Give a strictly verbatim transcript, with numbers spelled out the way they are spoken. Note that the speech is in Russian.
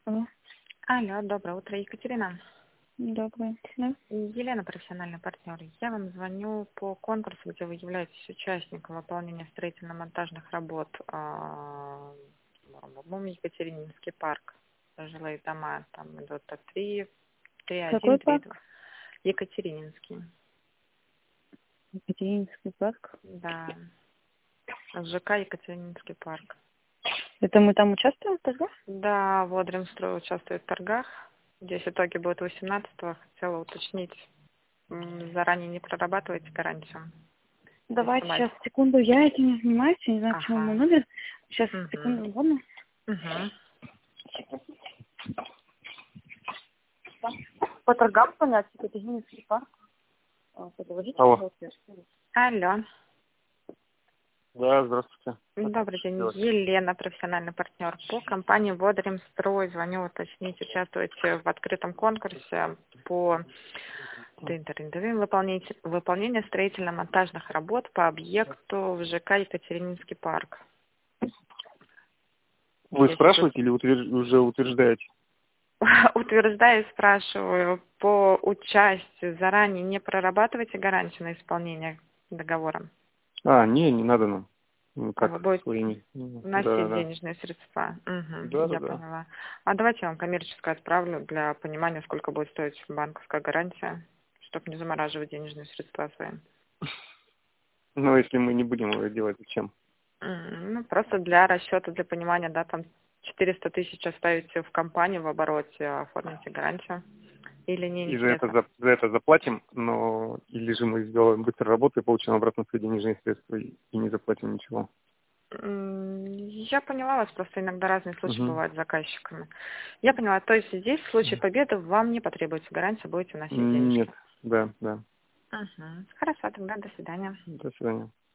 Алло. Алло, доброе утро, Екатерина. Доброе. Да? Елена, профессиональный партнер. Я вам звоню по конкурсу, где вы являетесь участником выполнения строительно-монтажных работ а, в Екатерининский парк. Жилые дома там идут три, три, один, Какой три, парк? два. Екатерининский. Екатерининский парк. Да. ЖК Екатерининский парк. Это мы там участвуем тогда? Да, Водримстрой участвует в торгах. Здесь итоги будут восемнадцатого. Хотела уточнить. М, Заранее не прорабатываете гарантию? Давайте Снимать. сейчас, секунду. Я этим не занимаюсь, я не знаю, почему мой Ага. номер. Сейчас, Угу. секунду, ладно? Угу. По торгам понять, Екатерининский парк. А, Подложите, Алло. пожалуйста. Алло. Да, здравствуйте. Добрый Что день. делать? Елена, профессиональный партнер по компании Водримстрой. Звоню уточнить, участвуете в открытом конкурсе по выполнение, выполнение строительно-монтажных работ по объекту в ЖК Екатерининский парк. Вы Если вы спрашиваете или утверж- уже утверждаете? утверждаю и спрашиваю по участию, заранее не прорабатываете гарантию на исполнение договора? А, не, не надо нам. Ну, А вы как будете своими. Ну, Да, вносить да. денежные средства? Угу, Да, да, я да. поняла. А давайте я вам коммерческое отправлю для понимания, сколько будет стоить банковская гарантия, чтобы не замораживать денежные средства свои. Но если мы не будем его делать, зачем? М, Ну, просто для расчета, для понимания, да, там четыреста тысяч оставите в компании в обороте, а оформите гарантию. Или не И за это, интересно? за, за это заплатим, но или же мы сделаем быстро работу и получим обратно свои денежные средства и, и не заплатим ничего. М, Я поняла вас, просто иногда разные случаи Угу. бывают с заказчиками. Я поняла, то есть здесь в случае победы вам не потребуется гарантия, будете вносить Нет, денежки. да, да. Угу. Хорошо, тогда до свидания. До свидания.